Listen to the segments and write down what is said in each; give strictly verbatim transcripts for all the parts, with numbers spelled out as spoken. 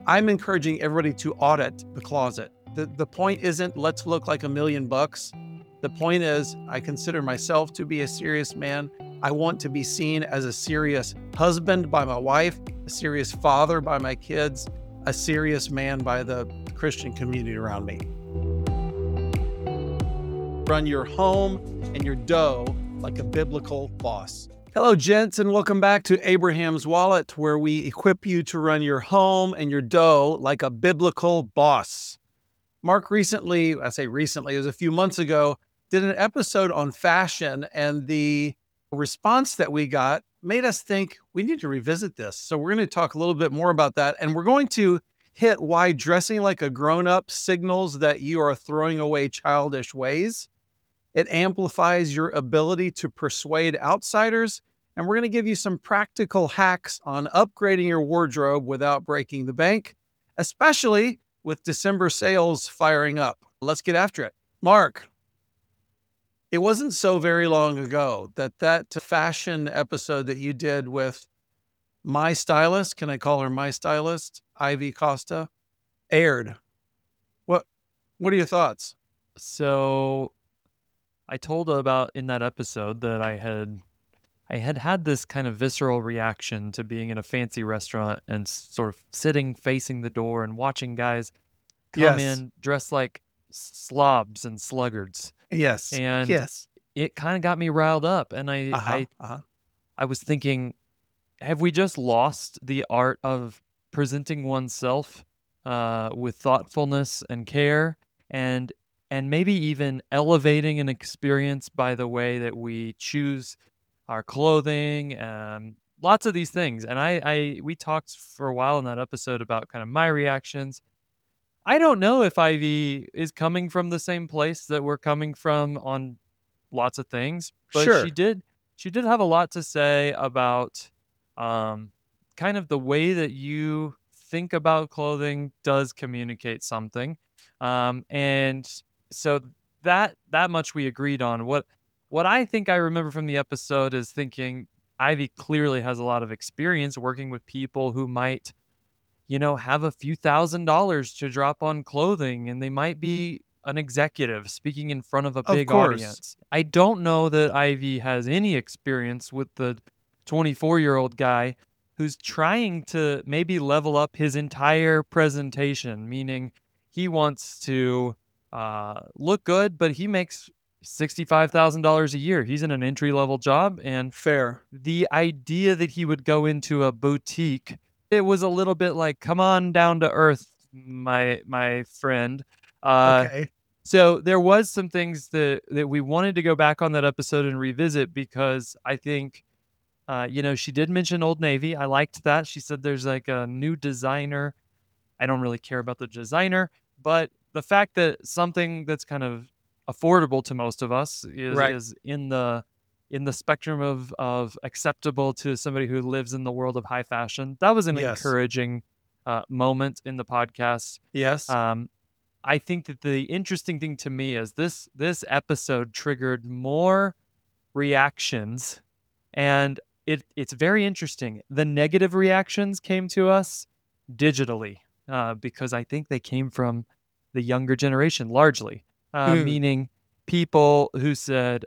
I'm encouraging everybody to audit the closet. The, the point isn't let's look like a million bucks. The point is I consider myself to be a serious man. I want to be seen as a serious husband by my wife, a serious father by my kids, a serious man by the Christian community around me. Run your home and your dough like a biblical boss. Hello, gents, and welcome back to Abraham's Wallet, where we equip you to run your home and your dough like a biblical boss. Mark recently, I say recently, it was a few months ago, did an episode on fashion, and the response that we got made us think we need to revisit this. So we're going to talk a little bit more about that, and we're going to hit why dressing like a grown-up signals that you are throwing away childish ways. It amplifies your ability to persuade outsiders, and we're going to give you some practical hacks on upgrading your wardrobe without breaking the bank, especially with December sales firing up. Let's get after it. Mark, it wasn't so very long ago that that fashion episode that you did with my stylist, can I call her my stylist, Ivy Costa, aired. What, what are your thoughts? So I told about in that episode that I had I had had this kind of visceral reaction to being in a fancy restaurant and sort of sitting facing the door and watching guys come Yes. in dressed like slobs and sluggards. Yes. And yes. it kind of got me riled up. And I, Uh-huh. I, Uh-huh. I was thinking, have we just lost the art of presenting oneself uh, with thoughtfulness and care, and and maybe even elevating an experience by the way that we choose our clothing, um, lots of these things. And I, I, we talked for a while in that episode about kind of my reactions. I don't know if Ivy is coming from the same place that we're coming from on lots of things, but Sure. she did, she did have a lot to say about um, kind of the way that you think about clothing does communicate something. Um, and so that, that much we agreed on. What, What I think I remember from the episode is thinking Ivy clearly has a lot of experience working with people who might, you know, have a few thousand dollars to drop on clothing, and they might be an executive speaking in front of a Of big course. audience. I don't know that Ivy has any experience with the twenty-four-year-old guy who's trying to maybe level up his entire presentation, meaning he wants to uh, look good, but he makes sixty-five thousand dollars a year. He's in an entry-level job, and Fair. the idea that he would go into a boutique, it was a little bit like, come on down to earth, my my friend. Uh, Okay. so there was some things that, that we wanted to go back on that episode and revisit, because I think, uh, you know, she did mention Old Navy. I liked that. She said there's like a new designer. I don't really care about the designer, but the fact that something that's kind of affordable to most of us is, Right. is in the in the spectrum of of acceptable to somebody who lives in the world of high fashion. That was an Yes. encouraging uh, moment in the podcast. Yes. Um, I think that the interesting thing to me is this this episode triggered more reactions, and it it's very interesting. The negative reactions came to us digitally, uh, because I think they came from the younger generation largely, uh, Mm. meaning people who said,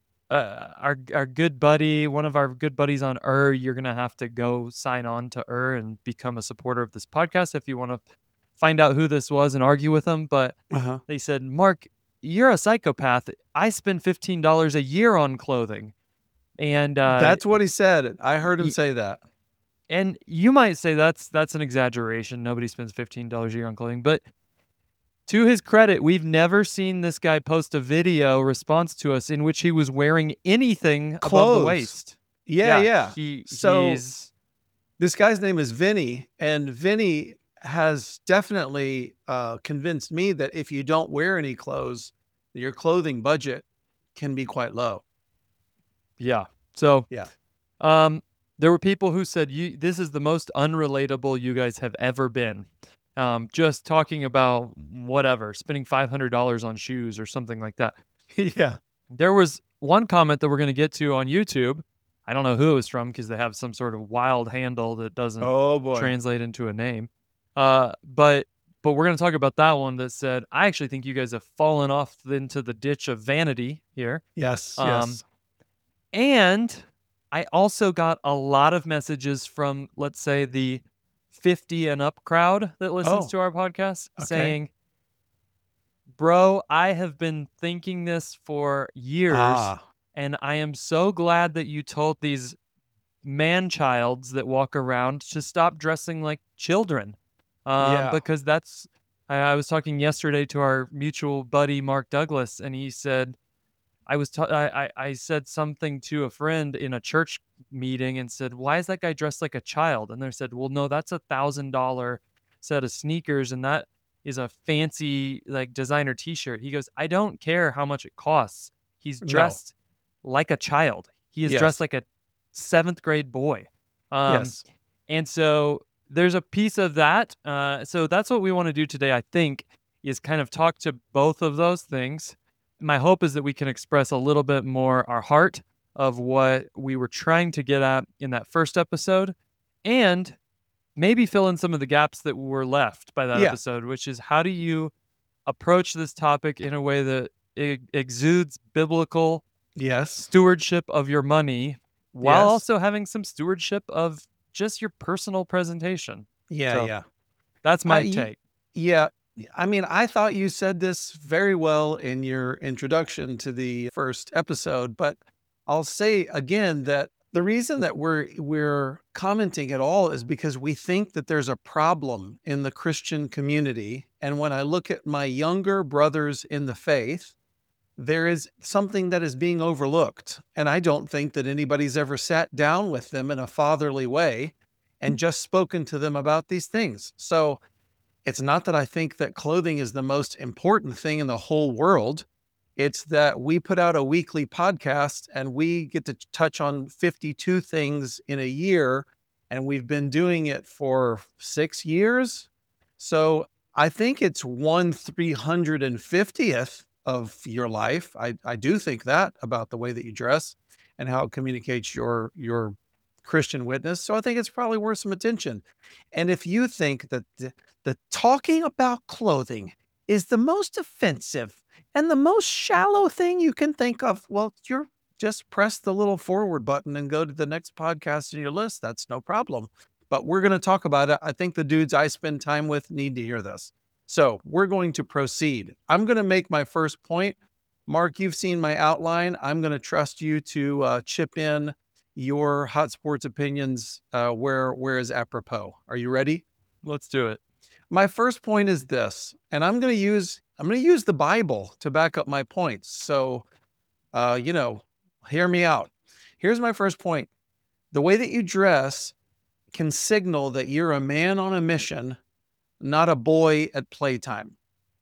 uh, our our good buddy, one of our good buddies on Ur, you're going to have to go sign on to Ur and become a supporter of this podcast if you want to find out who this was and argue with them. But Uh-huh. they said, Mark, you're a psychopath. I spend fifteen dollars a year on clothing. And uh, That's what he said. I heard him y- say that. and you might say that's that's an exaggeration. Nobody spends fifteen dollars a year on clothing. But to his credit, we've never seen this guy post a video response to us in which he was wearing anything above Clothes. the waist. Yeah, yeah. He, So- he's, This guy's name is Vinny, and Vinny has definitely uh, convinced me that if you don't wear any clothes, your clothing budget can be quite low. yeah. So, Yeah. um, there were people who said, "You, this is the most unrelatable you guys have ever been." Um, just talking about whatever, spending five hundred dollars on shoes or something like that. Yeah. There was one comment that we're going to get to on YouTube. I don't know who it was from because they have some sort of wild handle that doesn't Oh boy. translate into a name. Uh, but but we're going to talk about that one that said, I actually think you guys have fallen off into the ditch of vanity here. Yes, Um, yes. and I also got a lot of messages from, let's say, the fifty and up crowd that listens Oh, to our podcast okay. saying, bro, I have been thinking this for years, Ah, and I am so glad that you told these man-childs that walk around to stop dressing like children. Um, yeah. because that's, I, I was talking yesterday to our mutual buddy Mark Douglas, and he said, I was, ta- I, I I said something to a friend in a church meeting and said, "Why is that guy dressed like a child?" And they said, "Well, no, that's a thousand dollar set of sneakers, and that is a fancy like designer T-shirt." He goes, "I don't care how much it costs. He's No. dressed like a child. He is dressed Yes. like a seventh grade boy." Um, Yes. and so there's a piece of that. Uh, so that's what we want to do today, I think, is kind of talk to both of those things. My hope is that we can express a little bit more our heart of what we were trying to get at in that first episode, and maybe fill in some of the gaps that were left by that Yeah. episode, which is how do you approach this topic in a way that it exudes biblical Yes. stewardship of your money while Yes. also having some stewardship of just your personal presentation. Yeah, So yeah. that's I my y- take. yeah. I mean, I thought you said this very well in your introduction to the first episode, but I'll say again that the reason that we're we're commenting at all is because we think that there's a problem in the Christian community. And when I look at my younger brothers in the faith, there is something that is being overlooked. And I don't think that anybody's ever sat down with them in a fatherly way and just spoken to them about these things. So it's not that I think that clothing is the most important thing in the whole world. It's that we put out a weekly podcast and we get to touch on fifty-two things in a year. And we've been doing it for six years. So I think it's one three hundred fiftieth of your life. I, I do think that about the way that you dress and how it communicates your your Christian witness. So I think it's probably worth some attention. And if you think that the, the talking about clothing is the most offensive and the most shallow thing you can think of, well, you're just press the little forward button and go to the next podcast in your list. That's no problem. But we're going to talk about it. I think the dudes I spend time with need to hear this. So we're going to proceed. I'm going to make my first point. Mark, you've seen my outline. I'm going to trust you to uh, chip in your hot sports opinions uh, where where is apropos. Are you ready? Let's do it. My first point is this, and I'm going to use I'm going to use the Bible to back up my points. So, uh, you know, hear me out. Here's my first point. The way that you dress can signal that you're a man on a mission, not a boy at playtime.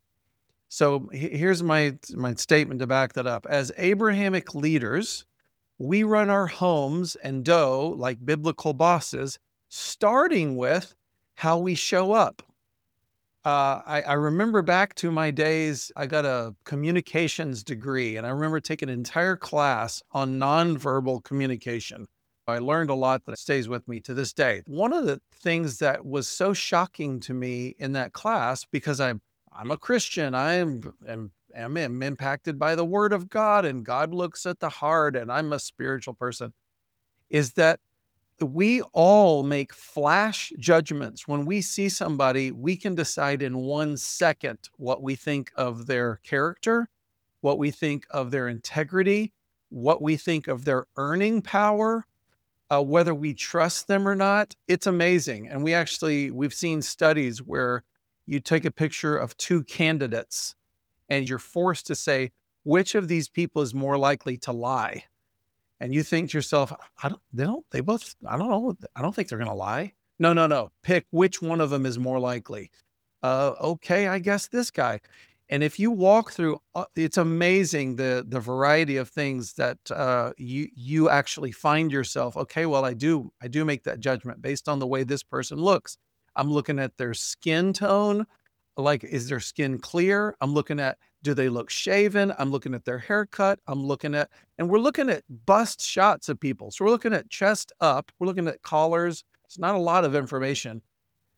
So here's my my statement to back that up. As Abrahamic leaders, we run our homes and dough like biblical bosses, starting with how we show up. Uh, I, I remember back to my days, I got a communications degree, and I remember taking an entire class on nonverbal communication. I learned a lot that stays with me to this day. One of the things that was so shocking to me in that class, because I'm I'm a Christian, I am, am, am, am impacted by the Word of God, and God looks at the heart, and I'm a spiritual person, is that we all make flash judgments. When we see somebody, we can decide in one second what we think of their character, what we think of their integrity, what we think of their earning power, uh, whether we trust them or not. It's amazing. And we actually, we've seen studies where you take a picture of two candidates and you're forced to say, which of these people is more likely to lie? And you think to yourself, I don't, they don't, they both, I don't know. I don't think they're going to lie. No, no, no. Pick which one of them is more likely. Uh, okay, I guess this guy. And if you walk through, uh, it's amazing the the variety of things that uh, you you actually find yourself. Okay, well, I do I do make that judgment based on the way this person looks. I'm looking at their skin tone. Like, is their skin clear? I'm looking at, do they look shaven? I'm looking at their haircut. I'm looking at, and we're looking at bust shots of people. So we're looking at chest up. We're looking at collars. It's not a lot of information.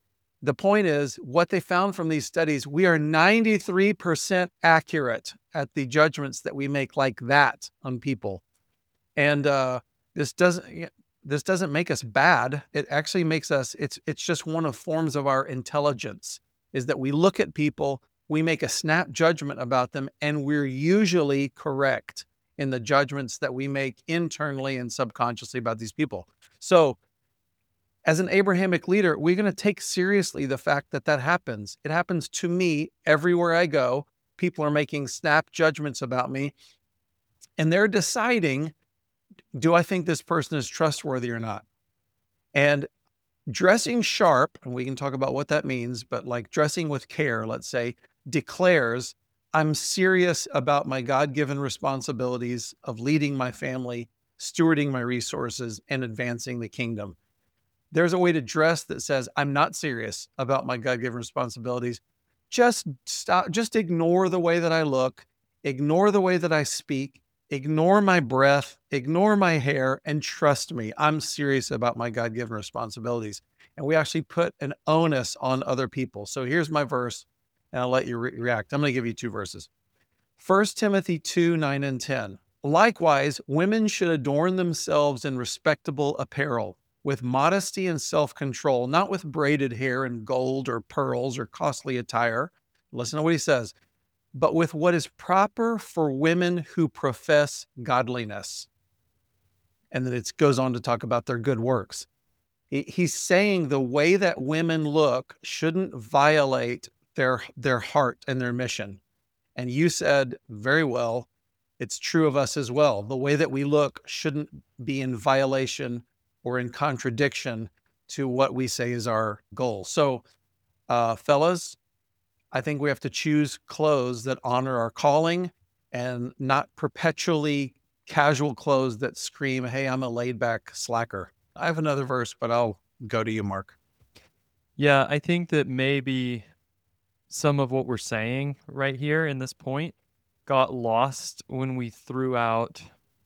the point is, what they found from these studies, we are ninety-three percent accurate at the judgments that we make like that on people. And uh, this doesn't this doesn't make us bad. It actually makes us, it's it's just one of forms of our intelligence, is that we look at people, we make a snap judgment about them, and we're usually correct in the judgments that we make internally and subconsciously about these people. So as an Abrahamic leader, we're going to take seriously the fact that that happens. It happens to me everywhere I go. People are making snap judgments about me, and they're deciding, do I think this person is trustworthy or not? And dressing sharp, and we can talk about what that means, but like dressing with care, let's say, declares, I'm serious about my God-given responsibilities of leading my family, stewarding my resources, and advancing the kingdom. There's a way to dress that says, I'm not serious about my God-given responsibilities. Just stop, just ignore the way that I look, ignore the way that I speak, ignore my breath, ignore my hair, and trust me, I'm serious about my God-given responsibilities. And we actually put an onus on other people. So here's my verse, and I'll let you re- react. I'm going to give you two verses. First Timothy two, nine and ten. Likewise, women should adorn themselves in respectable apparel, with modesty and self-control, not with braided hair and gold or pearls or costly attire. Listen to what he says. But with what is proper for women who profess godliness. And then it goes on to talk about their good works. He's saying the way that women look shouldn't violate their, their heart and their mission. And you said very well, it's true of us as well. The way that we look shouldn't be in violation or in contradiction to what we say is our goal. So, uh, fellas, I think we have to choose clothes that honor our calling and not perpetually casual clothes that scream, hey, I'm a laid back slacker. I have another verse, but I'll go to you, Mark. Yeah, I think that maybe some of what we're saying right here in this point got lost when we threw out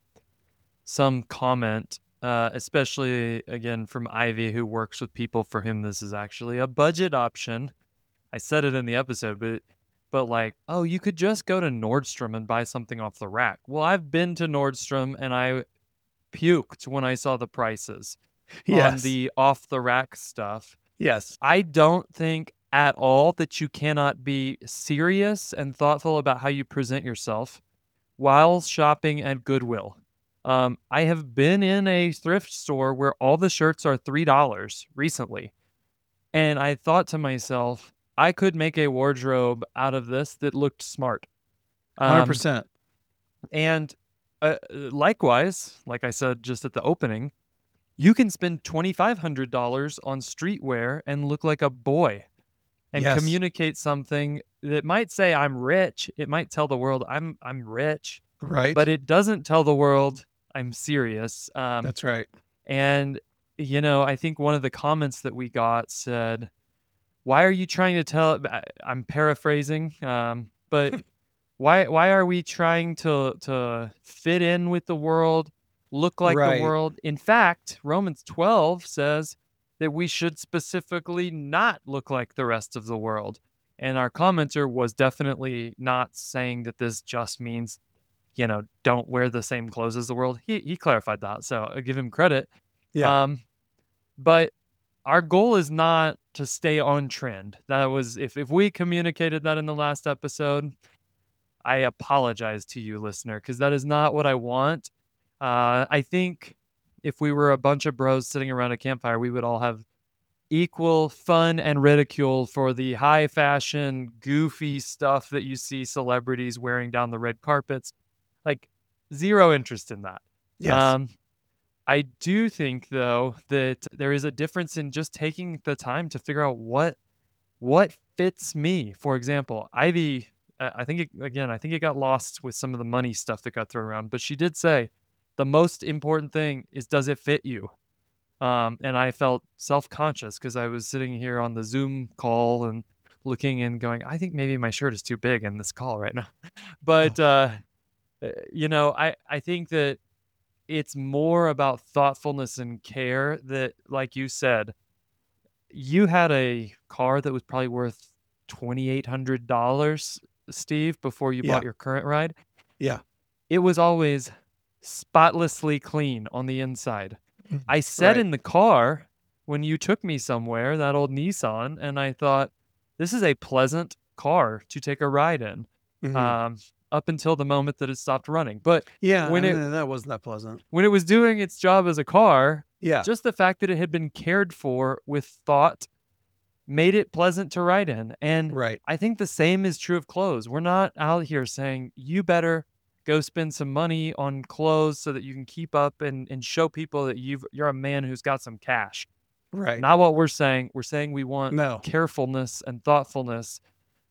some comment, uh, especially, again, from Ivy, who works with people for whom this is actually a budget option. I said it in the episode, but but like, oh, you could just go to Nordstrom and buy something off the rack. Well, I've been to Nordstrom and I puked when I saw the prices Yes. on the off the rack stuff. Yes. I don't think at all that you cannot be serious and thoughtful about how you present yourself while shopping at Goodwill. Um, I have been in a thrift store where all the shirts are three dollars recently. And I thought to myself, I could make a wardrobe out of this that looked smart. Um, one hundred percent. And uh, likewise, like I said just at the opening, you can spend twenty-five hundred dollars on streetwear and look like a boy and Yes. communicate something that might say I'm rich. It might tell the world I'm I'm rich, Right. but it doesn't tell the world I'm serious. Um, That's right. and, you know, I think one of the comments that we got said, why are you trying to tell, I- I'm paraphrasing, um, but why why are we trying to to fit in with the world, look like Right. the world? In fact, Romans twelve says that we should specifically not look like the rest of the world. And our commenter was definitely not saying that this just means, you know, don't wear the same clothes as the world. He he clarified that, so I give him credit. Yeah. Um, but our goal is not to stay on trend. That was, if if we communicated that in the last episode, I apologize to you, listener, because that is not what I want. Uh, I think if we were a bunch of bros sitting around a campfire, we would all have equal fun and ridicule for the high fashion, goofy stuff that you see celebrities wearing down the red carpets. Like, zero interest in that. Yes. Um, I do think, though, that there is a difference in just taking the time to figure out what what fits me. For example, Ivy, uh, I think, it, again, I think it got lost with some of the money stuff that got thrown around, but she did say the most important thing is, does it fit you? Um, and I felt self-conscious because I was sitting here on the Zoom call and looking and going, I think maybe my shirt is too big in this call right now. But, uh, you know, I, I think that it's more about thoughtfulness and care that, like you said, you had a car that was probably worth twenty-eight hundred dollars, Steve, before you Yeah. bought your current ride. Yeah. It was always spotlessly clean on the inside. I sat Right. in the car when you took me somewhere, that old Nissan, and I thought, this is a pleasant car to take a ride in, Mhm. um, up until the moment that it stopped running. But Yeah, when and it then that wasn't that pleasant. when it was doing its job as a car, Yeah. just the fact that it had been cared for with thought made it pleasant to ride in. And Right. I think the same is true of clothes. We're not out here saying, you better go spend some money on clothes so that you can keep up and, and show people that you've you're a man who's got some cash. Right. Not what we're saying. We're saying we want No. carefulness and thoughtfulness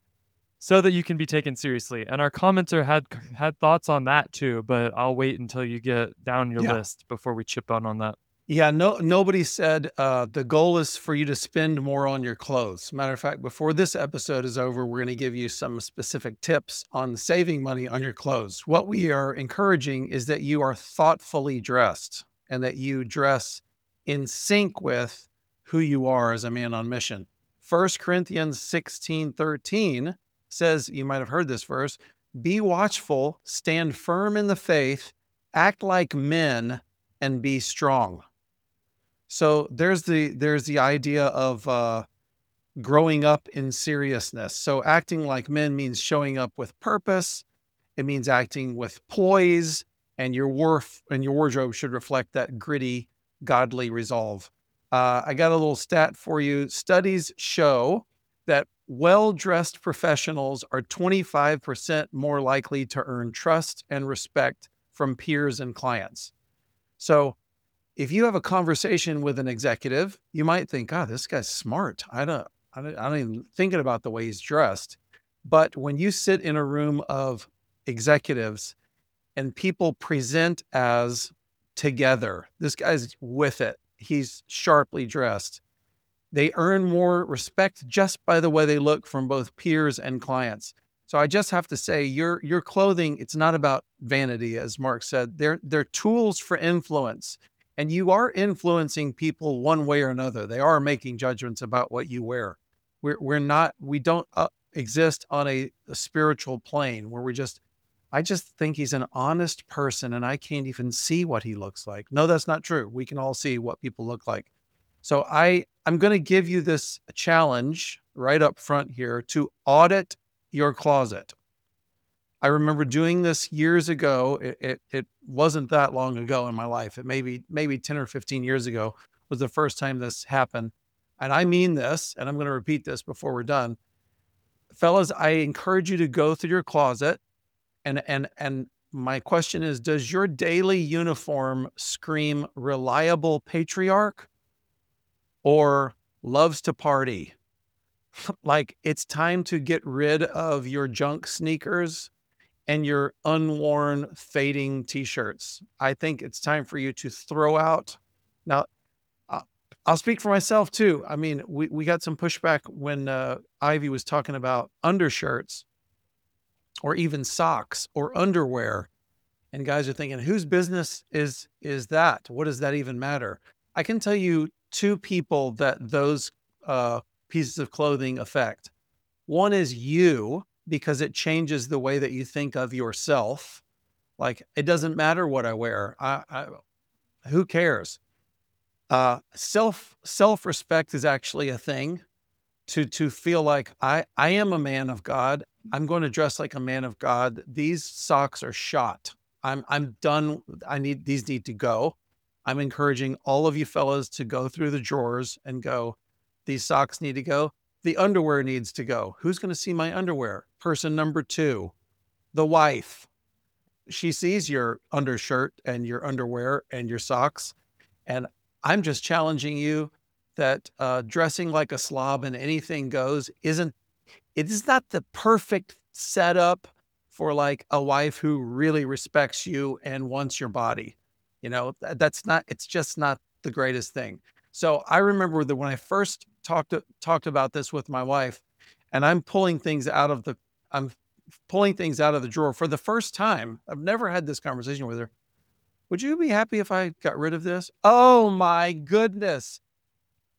so that you can be taken seriously. And our commenter had had thoughts on that too, but I'll wait until you get down your Yeah. list before we chip on on that. Yeah, no, nobody said uh, the goal is for you to spend more on your clothes. Matter of fact, before this episode is over, we're going to give you some specific tips on saving money on your clothes. What we are encouraging is that you are thoughtfully dressed and that you dress in sync with who you are as a man on mission. First Corinthians sixteen thirteen says, you might have heard this verse, be watchful, stand firm in the faith, act like men, and be strong. So there's the there's the idea of uh, growing up in seriousness. So acting like men means showing up with purpose. It means acting with poise, and your worth and your wardrobe should reflect that gritty, godly resolve. Uh, I got a little stat for you. Studies show that well-dressed professionals are twenty-five percent more likely to earn trust and respect from peers and clients. So if you have a conversation with an executive, you might think, "God, this guy's smart. I don't, I don't, I don't even thinking about the way he's dressed." But when you sit in a room of executives and people present as together, this guy's with it. He's sharply dressed. They earn more respect just by the way they look from both peers and clients. So I just have to say, your your clothing, it's not about vanity, as Mark said. They're they're tools for influence. And you are influencing people one way or another. They are making judgments about what you wear. We're we're not, we don't uh, exist on a, a spiritual plane where we just, I just think he's an honest person and I can't even see what he looks like. No, that's not true. We can all see what people look like. So I, I'm going to give you this challenge right up front here to audit your closet. I remember doing this years ago. It, it, it wasn't that long ago in my life. It maybe, maybe ten or fifteen years ago was the first time this happened. And I mean this, and I'm going to repeat this before we're done. Fellas, I encourage you to go through your closet. And, and, and my question is, does your daily uniform scream reliable patriarch or loves to party? Like it's time to get rid of your junk sneakers and your unworn fading t-shirts. I think it's time for you to throw out. Now, I- I'll speak for myself too. I mean, we, we got some pushback when uh, Ivy was talking about undershirts or even socks or underwear. And guys are thinking, whose business is, is that? What does that even matter? I can tell you two people that those uh, pieces of clothing affect. One is you, because it changes the way that you think of yourself. Like, it doesn't matter what I wear. I, I, who cares? Uh, self, self-respect is actually a thing. To, to feel like I, I am a man of God. I'm going to dress like a man of God. These socks are shot. I'm, I'm done. I need, these need to go. I'm encouraging all of you fellas to go through the drawers and go, these socks need to go. The underwear needs to go. Who's going to see my underwear? Person number two, the wife. She sees your undershirt and your underwear and your socks. And I'm just challenging you that uh, dressing like a slob and anything goes isn't, it is not the perfect setup for like a wife who really respects you and wants your body. You know, that's not, it's just not the greatest thing. So I remember that when I first talked, talked about this with my wife, and I'm pulling things out of the, I'm pulling things out of the drawer for the first time. I've never had this conversation with her. Would you be happy if I got rid of this? Oh my goodness.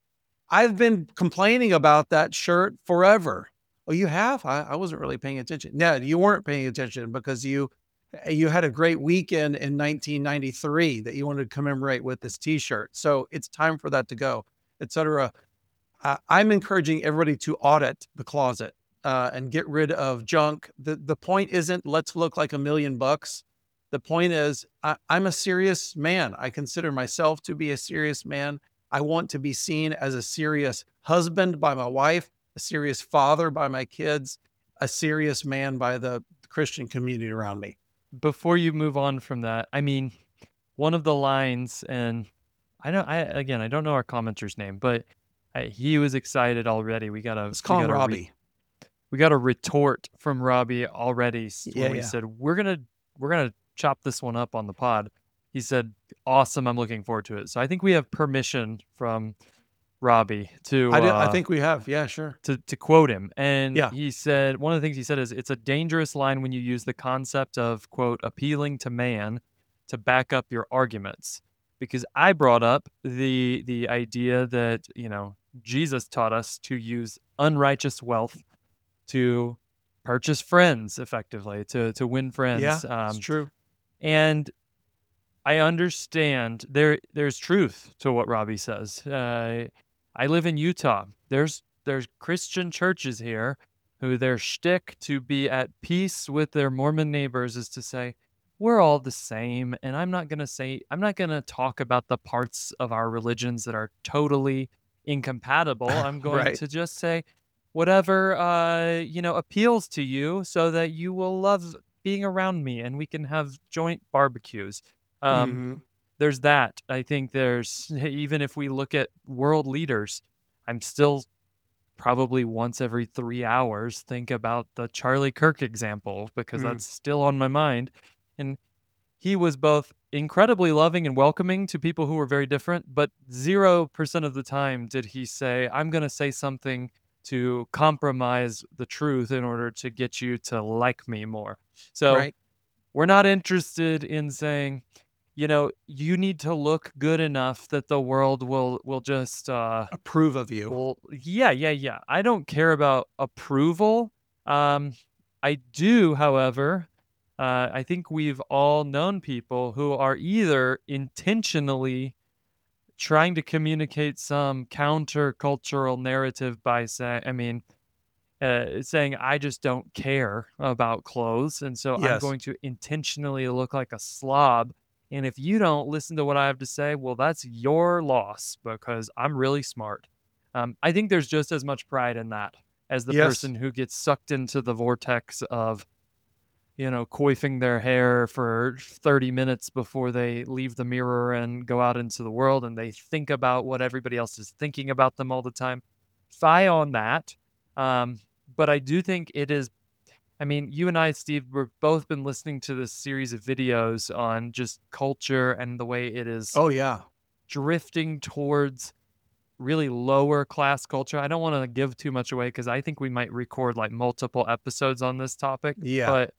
I've been complaining about that shirt forever. Oh, you have? I, I wasn't really paying attention. No, you weren't paying attention because you you had a great weekend in nineteen ninety-three that you wanted to commemorate with this T-shirt. So it's time for that to go, et cetera. Uh, I'm encouraging everybody to audit the closet uh, and get rid of junk. The the point isn't let's look like a million bucks. The point is I, I'm a serious man. I consider myself to be a serious man. I want to be seen as a serious husband by my wife, a serious father by my kids, a serious man by the Christian community around me. Before you move on from that, I mean, one of the lines, and I don't, I again, I don't know our commenter's name, but I, he was excited already. We got a, Let's call we him got a re- Robbie. we got a retort from Robbie already s- Yeah, when we yeah. said we're gonna we're gonna chop this one up on the pod. He said, "Awesome, I'm looking forward to it." So I think we have permission from Robbie to I, do, I uh, think we have. Yeah, sure. to to quote him, and Yeah. he said one of the things he said is it's a dangerous line when you use the concept of quote appealing to man to back up your arguments, because I brought up the the idea that you know Jesus taught us to use unrighteous wealth to purchase friends effectively, to to win friends. Yeah, it's Um, true. and I understand there there's truth to what Robbie says. Uh, I live in Utah. There's there's Christian churches here who their shtick to be at peace with their Mormon neighbors is to say, we're all the same, and I'm not gonna say I'm not gonna talk about the parts of our religions that are totally incompatible. I'm going Right. to just say whatever uh, you know appeals to you so that you will love being around me and we can have joint barbecues. Um, hmm there's that. I think there's even if we look at world leaders, I'm still probably once every three hours think about the Charlie Kirk example because Mm. that's still on my mind. And he was both incredibly loving and welcoming to people who were very different, but zero percent of the time did he say, I'm going to say something to compromise the truth in order to get you to like me more. So Right. we're not interested in saying, you know, you need to look good enough that the world will will just uh Approve of you. will yeah, yeah, yeah. I don't care about approval. Um I do, however, uh I think we've all known people who are either intentionally trying to communicate some countercultural narrative by saying, I mean, uh, saying I just don't care about clothes, and so I'm Yes. going to intentionally look like a slob. And if you don't listen to what I have to say, well, that's your loss because I'm really smart. Um, I think there's just as much pride in that as the Yes. person who gets sucked into the vortex of, you know, coiffing their hair for thirty minutes before they leave the mirror and go out into the world and they think about what everybody else is thinking about them all the time. Fie on that. Um, but I do think it is. I mean, you and I, Steve, we've both been listening to this series of videos on just culture and the way it is Oh, yeah. drifting towards really lower class culture. I don't want to give too much away because I think we might record like multiple episodes on this topic. Yeah. But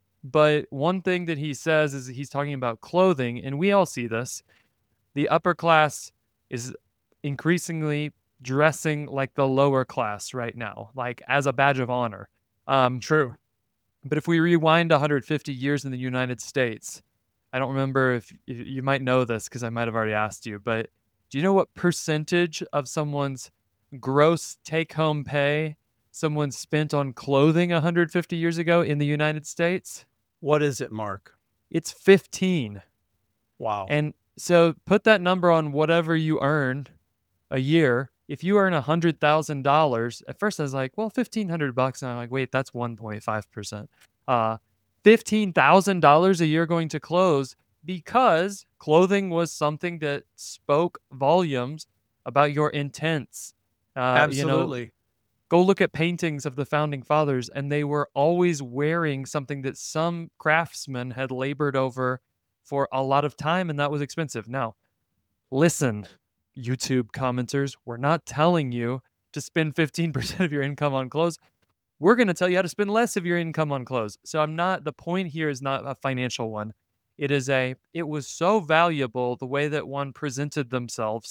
but one thing that he says is he's talking about clothing, and we all see this. The upper class is increasingly dressing like the lower class right now, like as a badge of honor. Um, True. but if we rewind one hundred fifty years in the United States, I don't remember if if you might know this because I might have already asked you, but do you know what percentage of someone's gross take home pay someone spent on clothing one hundred fifty years ago in the United States? What is it, Mark? It's fifteen. Wow. And so put that number on whatever you earn a year. If you earn one hundred thousand dollars, at first I was like, well, fifteen hundred bucks. And I'm like, wait, that's one point five percent. Uh, fifteen thousand dollars a year going to clothes because clothing was something that spoke volumes about your intents. Uh, you know, Absolutely. go look at paintings of the founding fathers, and they were always wearing something that some craftsman had labored over for a lot of time, and that was expensive. Now, listen, YouTube commenters, we're not telling you to spend fifteen percent of your income on clothes. We're going to tell you how to spend less of your income on clothes. So I'm not, the point here is not a financial one. It is a, it was so valuable the way that one presented themselves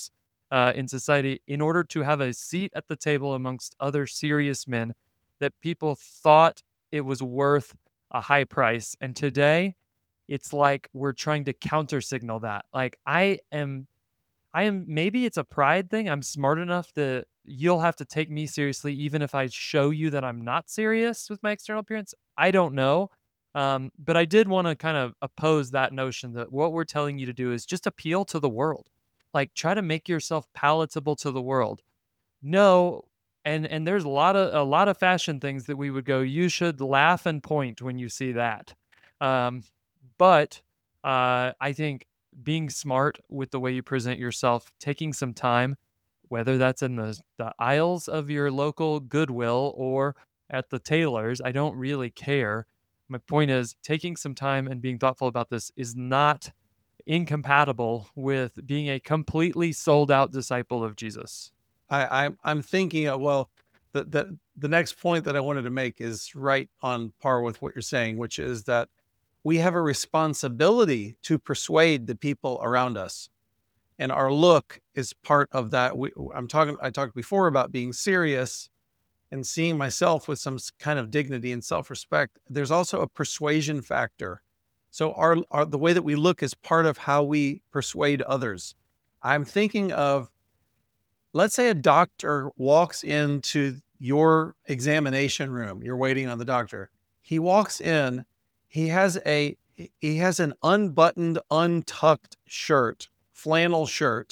uh, in society in order to have a seat at the table amongst other serious men, that people thought it was worth a high price. And today, it's like we're trying to counter signal that. Like I am I am maybe it's a pride thing. I'm smart enough that you'll have to take me seriously even if I show you that I'm not serious with my external appearance. I don't know. Um, but I did want to kind of oppose that notion that what we're telling you to do is just appeal to the world. Like try to make yourself palatable to the world. No, and and there's a lot of a lot of fashion things that we would go, you should laugh and point when you see that. Um, but uh, I think being smart with the way you present yourself, taking some time, whether that's in the the aisles of your local Goodwill or at the tailor's, I don't really care. My point is taking some time and being thoughtful about this is not incompatible with being a completely sold out disciple of Jesus. I, I'm I'm thinking of, well, the, the the next point that I wanted to make is right on par with what you're saying, which is that we have a responsibility to persuade the people around us, and our look is part of that. We, I'm talking. I talked before about being serious and seeing myself with some s- kind of dignity and self-respect. There's also a persuasion factor. So our, our the way that we look is part of how we persuade others. I'm thinking of, let's say a doctor walks into your examination room. You're waiting on the doctor. He walks in, he has a he has an unbuttoned, untucked shirt, flannel shirt.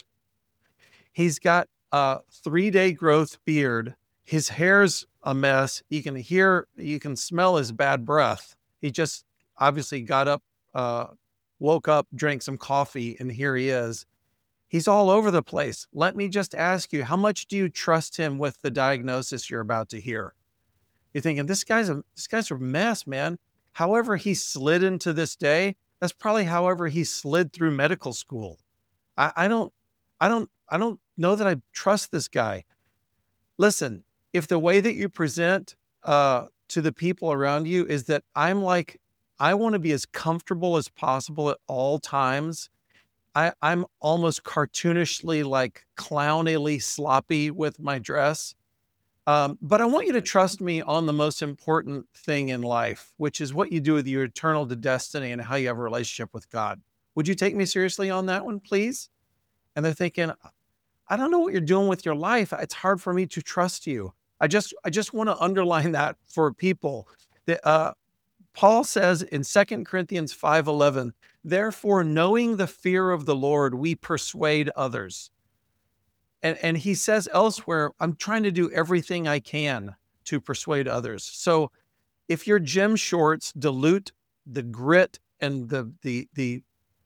He's got a three-day growth beard. His hair's a mess. You can hear, you can smell his bad breath. He just obviously got up, uh, woke up, drank some coffee, and here he is. He's all over the place. Let me just ask you, how much do you trust him with the diagnosis you're about to hear? You're thinking, this guy's a this guy's a mess, man. However he slid into this day, that's probably however he slid through medical school. I, I don't, I don't, I don't know that I trust this guy. Listen, if the way that you present uh, to the people around you is that I'm like, I want to be as comfortable as possible at all times. I, I'm almost cartoonishly, like clownily sloppy with my dress. Um, but I want you to trust me on the most important thing in life, which is what you do with your eternal destiny and how you have a relationship with God. Would you take me seriously on that one, please? And they're thinking, I don't know what you're doing with your life. It's hard for me to trust you. I just, I just want to underline that for people. That uh, Paul says in Second Corinthians five eleven, therefore, knowing the fear of the Lord, we persuade others. And, and he says elsewhere, I'm trying to do everything I can to persuade others. So if your gym shorts dilute the grit and the, the, the,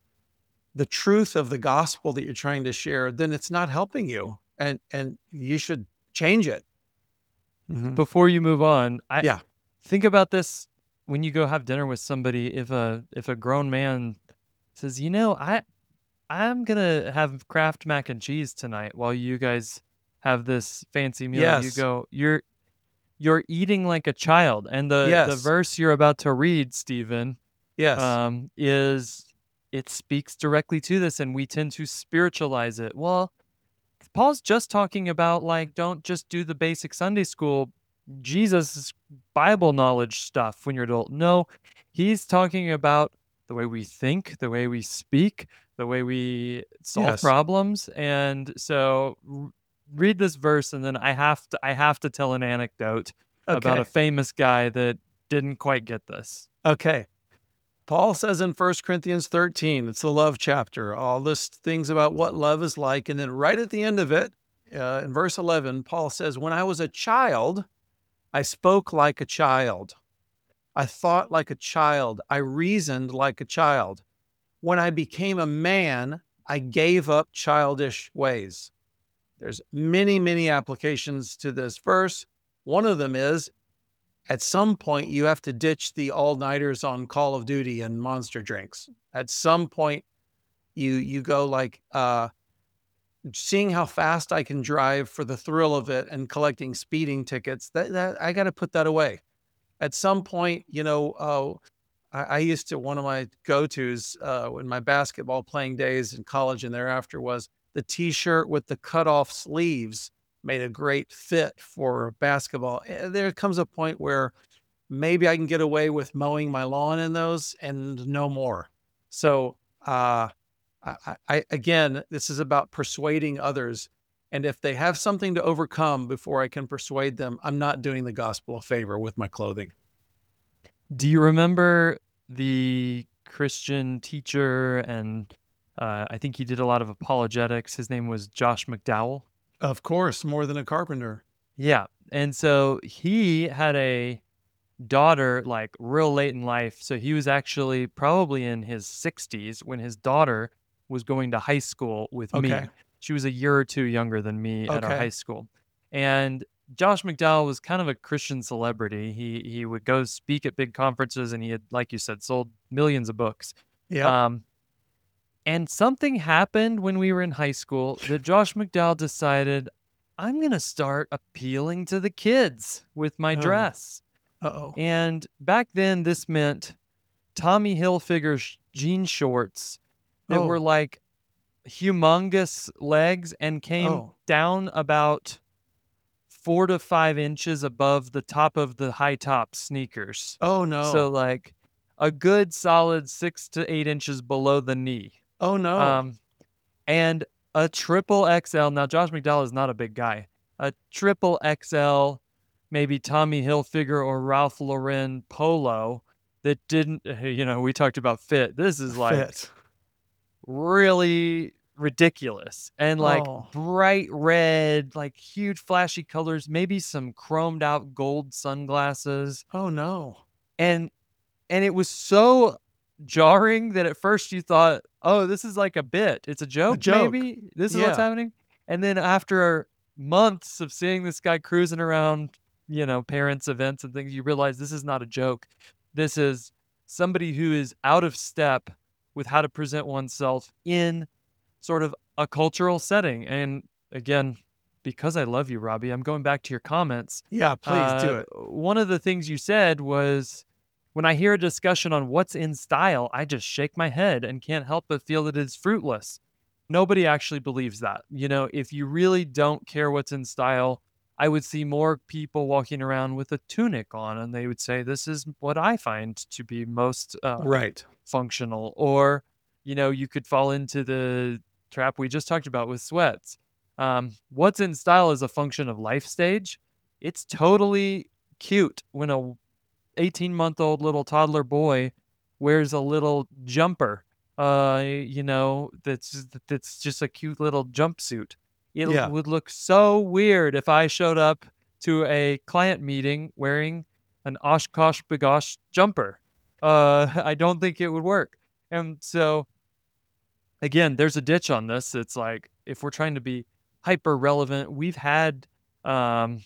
the truth of the gospel that you're trying to share, then it's not helping you, and, and you should change it. Mm-hmm. Before you move on, I yeah. think about this when you go have dinner with somebody. If a if a grown man says, you know, I I'm gonna have Kraft mac and cheese tonight while you guys have this fancy meal, yes. you go, you're you're eating like a child. And the yes. the verse you're about to read, Stephen, yes, um, is it speaks directly to this, and we tend to spiritualize it. Well, Paul's just talking about, like, don't just do the basic Sunday school Jesus Bible knowledge stuff when you're adult. No, he's talking about the way we think, the way we speak, the way we solve yes. problems. And so r- read this verse, and then I have to I have to tell an anecdote okay. about a famous guy that didn't quite get this. Okay. Paul says in First Corinthians thirteen, it's the love chapter, all this things about what love is like. And then right at the end of it, uh, in verse eleven, Paul says, when I was a child, I spoke like a child. I thought like a child. I reasoned like a child. When I became a man, I gave up childish ways. There's many, many applications to this verse. One of them is, at some point, you have to ditch the all-nighters on Call of Duty and Monster drinks. At some point, you you go like, uh, seeing how fast I can drive for the thrill of it and collecting speeding tickets. That, that I got to put that away. At some point, you know, uh, I, I used to, one of my go-tos uh, in my basketball playing days in college and thereafter was, the t-shirt with the cut-off sleeves made a great fit for basketball. Eh, There comes a point where maybe I can get away with mowing my lawn in those and no more. So, uh, I, I, again, this is about persuading others. And if they have something to overcome before I can persuade them, I'm not doing the gospel a favor with my clothing. Do you remember the Christian teacher and uh, I think he did a lot of apologetics. His name was Josh McDowell. Of course, more than a carpenter. Yeah. And so he had a daughter like real late in life. So he was actually probably in his sixties when his daughter was going to high school with Okay. me. She was a year or two younger than me at our Okay. high school. And Josh McDowell was kind of a Christian celebrity. He he would go speak at big conferences and he had, like you said, sold millions of books. Yep. Um, and something happened when we were in high school that Josh McDowell decided, I'm going to start appealing to the kids with my Oh. dress. Uh-oh. And back then, this meant Tommy Hilfiger sh- jean shorts that were Oh. like humongous legs and came Oh. down about four to five inches above the top of the high top sneakers. Oh, no. So, like a good solid six to eight inches below the knee. Oh, no. Um, and a triple X L. Now, Josh McDowell is not a big guy. A triple X L, maybe Tommy Hilfiger or Ralph Lauren polo that didn't, you know, we talked about fit. This is like Fit. really ridiculous and like Oh. bright red, like huge flashy colors, maybe some chromed out gold sunglasses. Oh, no. And and it was so jarring that at first you thought, oh, this is like a bit. It's a joke, joke. maybe. This is what's Yeah. happening. And then after months of seeing this guy cruising around, you know, parents' events and things, you realize this is not a joke. This is somebody who is out of step with how to present oneself in sort of a cultural setting. And again, because I love you, Robbie, I'm going back to your comments. Yeah, please do Uh, it. One of the things you said was, when I hear a discussion on what's in style, I just shake my head and can't help but feel that it's fruitless. Nobody actually believes that. You know, if you really don't care what's in style, I would see more people walking around with a tunic on and they would say, this is what I find to be most uh, Right. functional. Or, you know, you could fall into the trap we just talked about with sweats. Um, what's in style is a function of life stage. It's totally cute when a eighteen month old little toddler boy wears a little jumper, uh, you know, that's, that's just a cute little jumpsuit. It Yeah. would look so weird if I showed up to a client meeting wearing an Oshkosh Bagosh jumper. Uh, I don't think it would work. And so, again, there's a ditch on this. It's like, if we're trying to be hyper relevant, we've had um,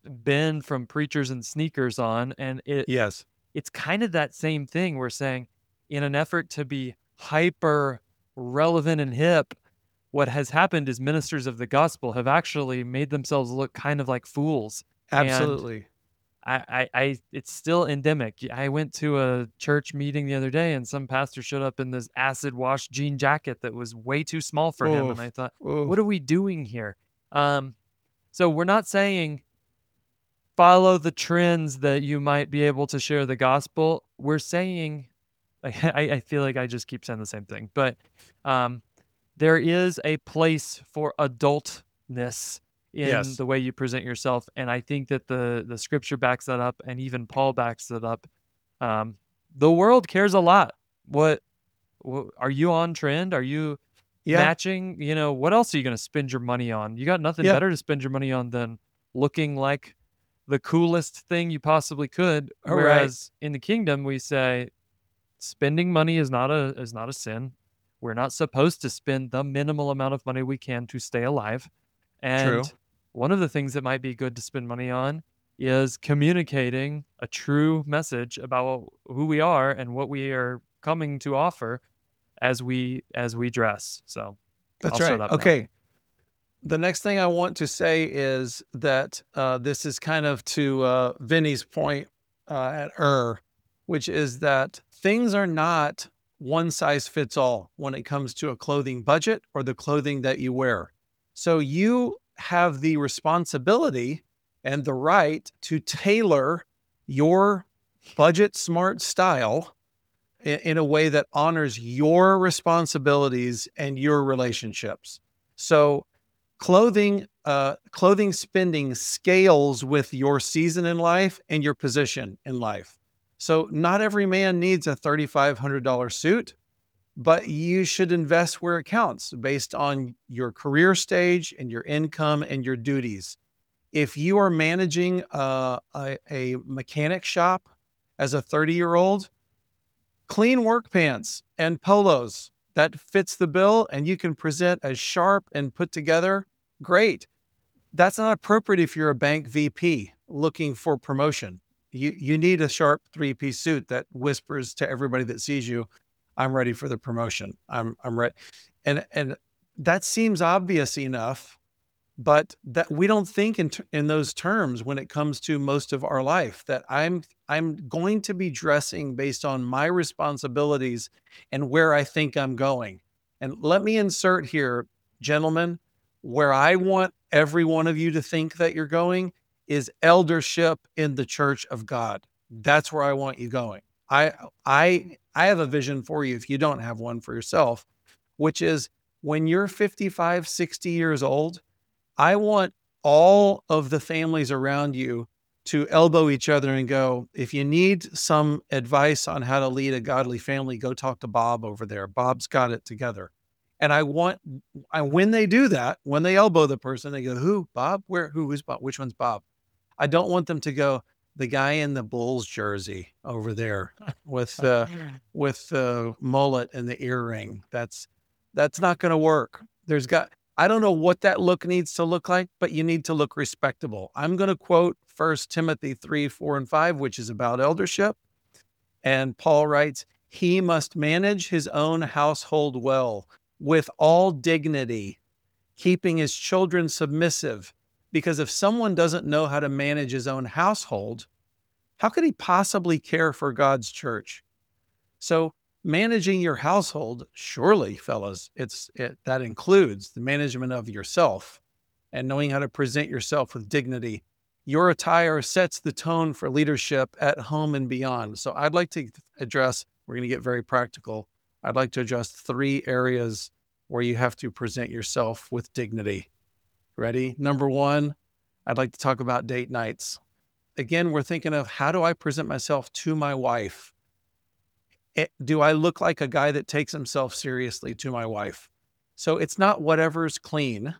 Ben from Preachers and Sneakers on, and it Yes. it's kind of that same thing. We're saying, in an effort to be hyper relevant and hip, what has happened is ministers of the gospel have actually made themselves look kind of like fools. Absolutely. I, I, I, it's still endemic. I went to a church meeting the other day and some pastor showed up in this acid wash jean jacket that was way too small for him. Oof. And I thought, Oof. what are we doing here? Um, so we're not saying follow the trends that you might be able to share the gospel. We're saying, I, I feel like I just keep saying the same thing, but um, there is a place for adultness in Yes. the way you present yourself. And I think that the, the scripture backs that up, and even Paul backs that up. Um, the world cares a lot. What, what are you on trend? Are you Yeah. matching? You know, what else are you going to spend your money on? You got nothing Yeah. better to spend your money on than looking like the coolest thing you possibly could. All right. Whereas in the kingdom, we say spending money is not a is not a sin. We're not supposed to spend the minimal amount of money we can to stay alive. And True. one of the things that might be good to spend money on is communicating a true message about who we are and what we are coming to offer as we as we dress. So That's I'll right. shut up now. Okay. The next thing I want to say is that uh, this is kind of to uh, Vinny's point uh, at Ur, which is that things are not one size fits all when it comes to a clothing budget or the clothing that you wear. So you have the responsibility and the right to tailor your budget smart style in, in a way that honors your responsibilities and your relationships. So clothing, uh, clothing spending scales with your season in life and your position in life. So not every man needs a three thousand five hundred dollars suit, but you should invest where it counts based on your career stage and your income and your duties. If you are managing uh, a, a mechanic shop as a thirty year old, clean work pants and polos that fits the bill and you can present as sharp and put together, great. That's not appropriate if you're a bank V P looking for promotion. You you need a sharp three-piece suit that whispers to everybody that sees you, I'm ready for the promotion. I'm I'm ready. And and that seems obvious enough, but that we don't think in t- in those terms when it comes to most of our life, that I'm I'm going to be dressing based on my responsibilities and where I think I'm going. And let me insert here, gentlemen, where I want every one of you to think that you're going is eldership in the church of God. That's where I want you going. I I I have a vision for you if you don't have one for yourself, which is when you're fifty-five, sixty years old, I want all of the families around you to elbow each other and go, if you need some advice on how to lead a godly family, go talk to Bob over there. Bob's got it together. And I want, I, when they do that, when they elbow the person, they go, who, Bob? Where, who is Bob? Which one's Bob? I don't want them to go, the guy in the Bulls jersey over there with the, with the mullet and the earring. That's, that's not going to work. There's got, I don't know what that look needs to look like, but you need to look respectable. I'm going to quote First Timothy three, four, and five, which is about eldership. And Paul writes, he must manage his own household well with all dignity, keeping his children submissive. Because if someone doesn't know how to manage his own household, how could he possibly care for God's church? So managing your household, surely, fellas, it's it, that includes the management of yourself and knowing how to present yourself with dignity. Your attire sets the tone for leadership at home and beyond. So I'd like to address, we're going to get very practical. I'd like to address three areas where you have to present yourself with dignity. Ready? Number one, I'd like to talk about date nights. Again, we're thinking of how do I present myself to my wife? It, do I look like a guy that takes himself seriously to my wife? So it's not whatever's clean.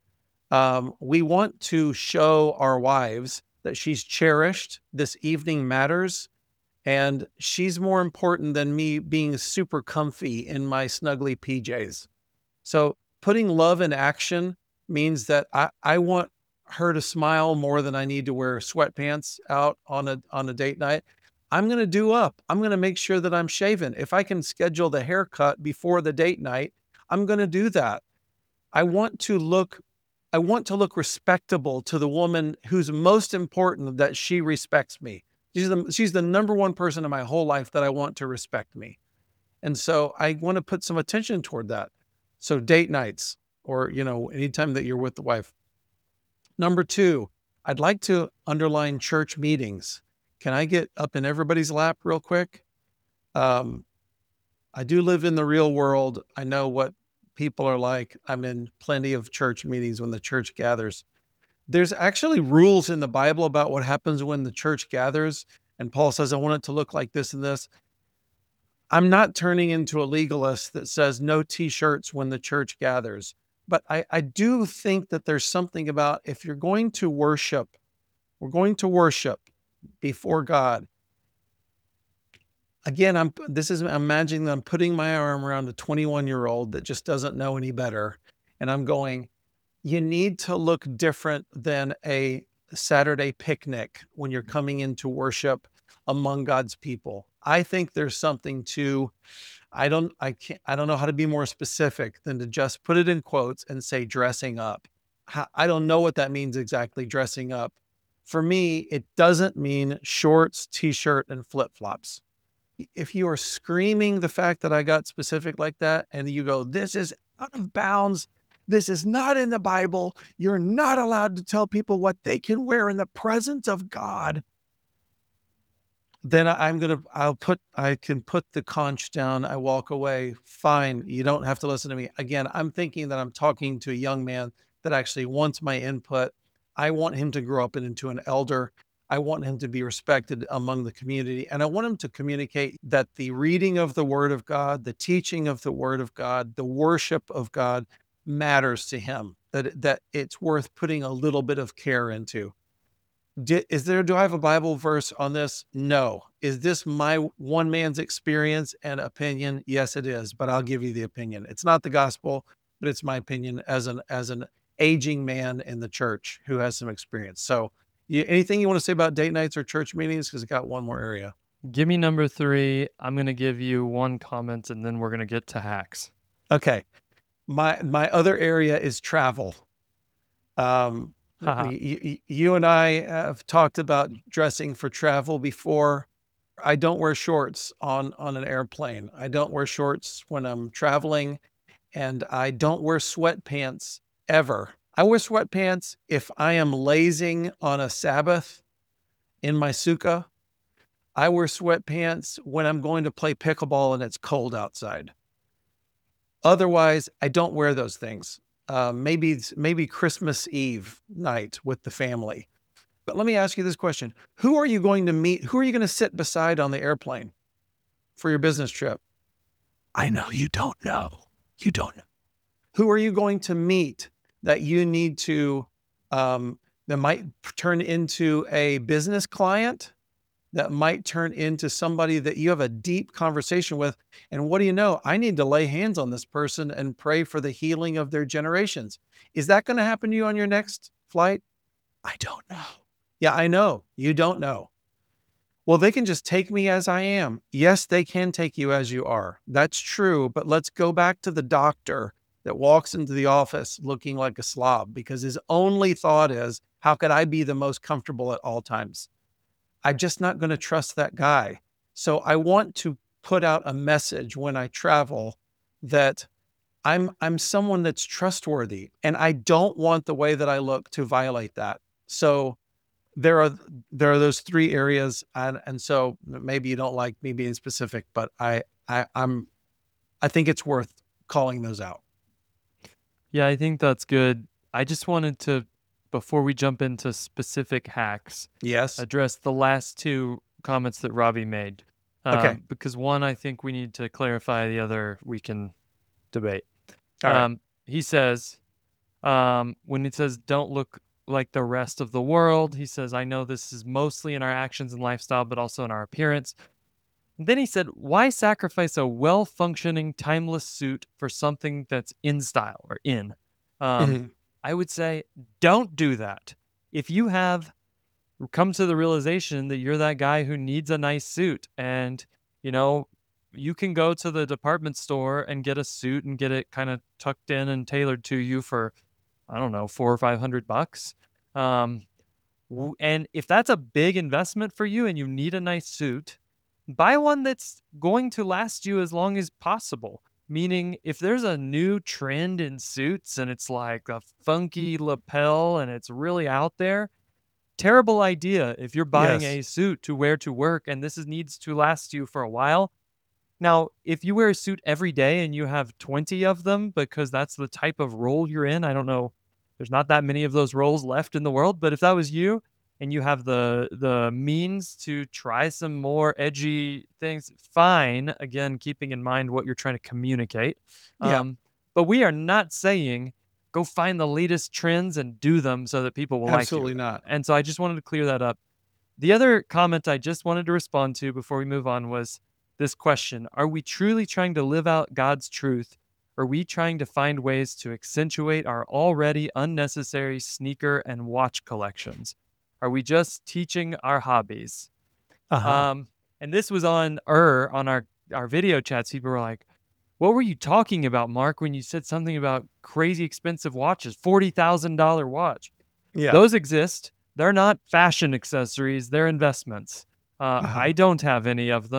Um, we want to show our wives that she's cherished, this evening matters, and she's more important than me being super comfy in my snuggly P Js. So putting love in action means that I, I want her to smile more than I need to wear sweatpants out on a on a date night. I'm going to do up. I'm going to make sure that I'm shaven. If I can schedule the haircut before the date night, I'm going to do that. I want to look I want to look respectable to the woman who's most important that she respects me. She's the, she's the number one person in my whole life that I want to respect me. And so I want to put some attention toward that. So date nights, or, you know, anytime that you're with the wife. Number two, I'd like to underline church meetings. Can I get up in everybody's lap real quick? Um, I do live in the real world. I know what people are like. I'm in plenty of church meetings when the church gathers. There's actually rules in the Bible about what happens when the church gathers. And Paul says, I want it to look like this and this. I'm not turning into a legalist that says no t-shirts when the church gathers. But I, I do think that there's something about if you're going to worship, we're going to worship before God. Again, I'm this is I'm imagining that I'm putting my arm around a twenty-one year old that just doesn't know any better. And I'm going, you need to look different than a Saturday picnic when you're coming into worship among God's people. I think there's something to, I don't, I can't, I don't know how to be more specific than to just put it in quotes and say dressing up. I don't know what that means exactly, dressing up. For me, it doesn't mean shorts, t-shirt, and flip-flops. if you are screaming the fact that I got specific like that, and you go, this is out of bounds, this is not in the Bible, you're not allowed to tell people what they can wear in the presence of God, then I- I'm gonna, I'll put, I can put the conch down. I walk away. Fine. You don't have to listen to me. Again, I'm thinking that I'm talking to a young man that actually wants my input. I want him to grow up into an elder. I want him to be respected among the community. And I want him to communicate that the reading of the Word of God, the teaching of the Word of God, the worship of God matters to him, that, that it's worth putting a little bit of care into. Di- Is there, do I have a Bible verse on this? No. Is this my one man's experience and opinion? Yes, it is, but I'll give you the opinion. It's not the gospel, but it's my opinion as an, as an aging man in the church who has some experience. So you, anything you want to say about date nights or church meetings? Because I got one more area. Give me number three. I'm going to give you one comment, and then we're going to get to hacks. Okay. My, my other area is travel. Um, Haha. you, you and I have talked about dressing for travel before. I don't wear shorts on, on an airplane. I don't wear shorts when I'm traveling, and I don't wear sweatpants ever. I wear sweatpants if I am lazing on a Sabbath in my sukkah. I wear sweatpants when I'm going to play pickleball and it's cold outside. Otherwise, I don't wear those things. Uh, maybe, maybe Christmas Eve night with the family. But let me ask you this question. Who are you going to meet? Who are you going to sit beside on the airplane for your business trip? I know you don't know. You don't know. Who are you going to meet that you need to, um, that might turn into a business client, that might turn into somebody that you have a deep conversation with? And what do you know? I need to lay hands on this person and pray for the healing of their generations. Is that going to happen to you on your next flight? I don't know. Yeah, I know. You don't know. Well, they can just take me as I am. Yes, they can take you as you are. That's true. But let's go back to the doctor that walks into the office looking like a slob because his only thought is, how could I be the most comfortable at all times? I'm just not going to trust that guy. So I want to put out a message when I travel that I'm, I'm someone that's trustworthy, and I don't want the way that I look to violate that. So there are, there are those three areas. And, and so maybe you don't like me being specific, but I, I, I'm, I think it's worth calling those out. Yeah, I think that's good. I just wanted to, before we jump into specific hacks, Yes. address the last two comments that Robbie made. Um, Okay. Because one, I think we need to clarify, the other we can debate. All right. Um, he says, um, when he says, don't look like the rest of the world, he says, I know this is mostly in our actions and lifestyle, but also in our appearance. And then he said, why sacrifice a well-functioning, timeless suit for something that's in style or in? Um, Mhm. I would say, don't do that. If you have come to the realization that you're that guy who needs a nice suit, and, you know, you can go to the department store and get a suit and get it kind of tucked in and tailored to you for, I don't know, four or five hundred bucks. Um, w- and if that's a big investment for you and you need a nice suit, buy one that's going to last you as long as possible. Meaning, if there's a new trend in suits and it's like a funky lapel and it's really out there, terrible idea if you're buying Yes. a suit to wear to work and this is, needs to last you for a while. Now, if you wear a suit every day and you have twenty of them because that's the type of role you're in, I don't know, there's not that many of those roles left in the world, but if that was you and you have the the means to try some more edgy things, fine. Again, keeping in mind what you're trying to communicate. Yeah. Um, but we are not saying go find the latest trends and do them so that people will like you. Absolutely not. And so I just wanted to clear that up. The other comment I just wanted to respond to before we move on was this question: are we truly trying to live out God's truth? Or are we trying to find ways to accentuate our already unnecessary sneaker and watch collections? Are we just teaching our hobbies? Uh-huh. Um, and this was on er on our our video chats. People were like, "What were you talking about, Mark, when you said something about crazy expensive watches, forty thousand dollar watch?" Yeah. Those exist. They're not fashion accessories. They're investments. Uh, Uh-huh. I don't have any of them.